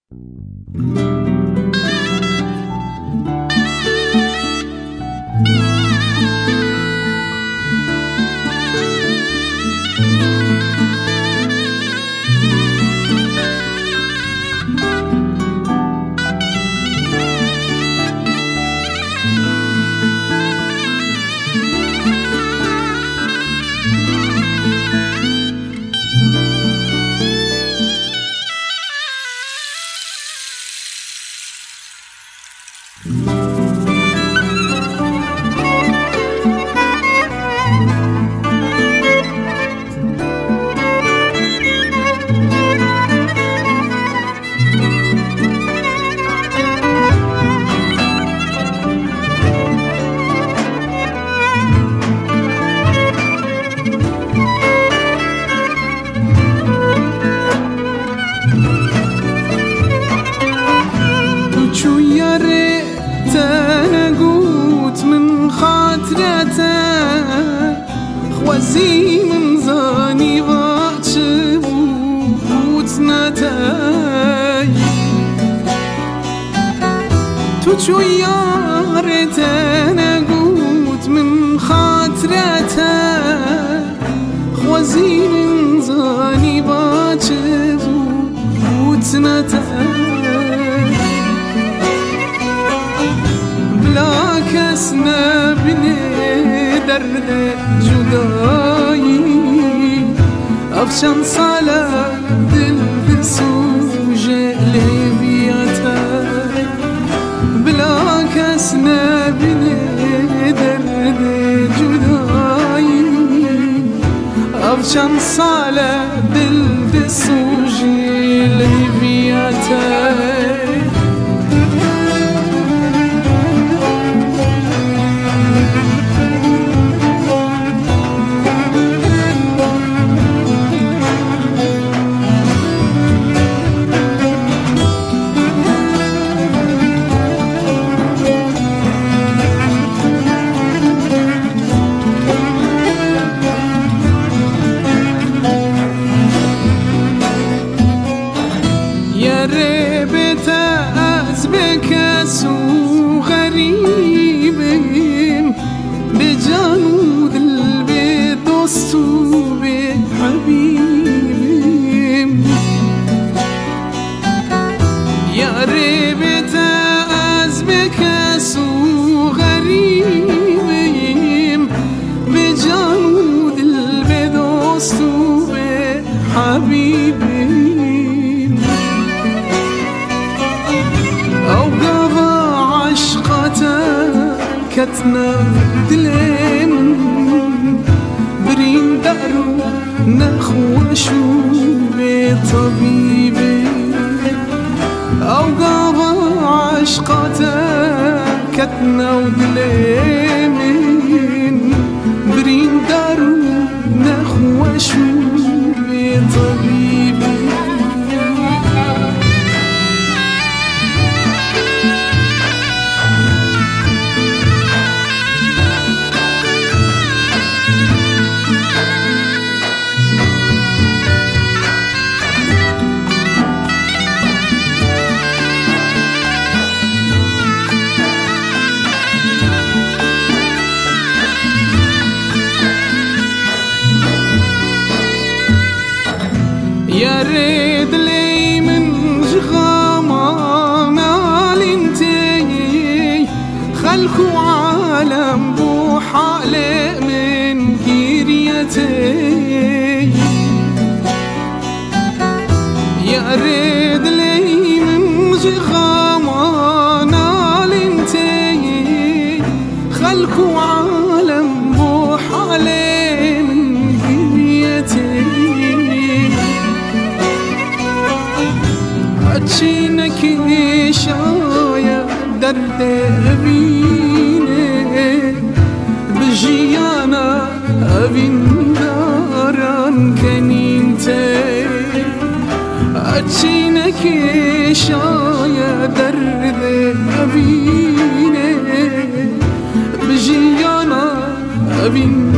خوزی من زانی و چه بود نتای تو چو یارت نگوت من خاطرت خوزی من زانی و چه بود نتای بلا کس نبینه درد جدایی افشان ساله دل بسوژه لیبیاتا بلا کس نبینه درد جدایی افشان ساله دل بسوژه لیبیاتا ربت از بکس و غریبم به جان و دل به دوست و به حبیبم یا ربت از بکس و غریبم به جان و دل به دوست و به حبیبم كتنا دلين برين دارو نخوشو بطبيبي أو قابا عشقاتا كتنا دلين برين دارو نخوشو بطبيبي يا ريت لي من جغامنا لنتي خلقوا عالم بو حالي من كيريتي يا ريت لي من جغامنا لنتي خلقوا عالم بو حالي من كيريتي أتشينك شايا درد أبيني بجيانا أبين داران كنينتي أتشينك شايا درد أبيني بجيانا أبين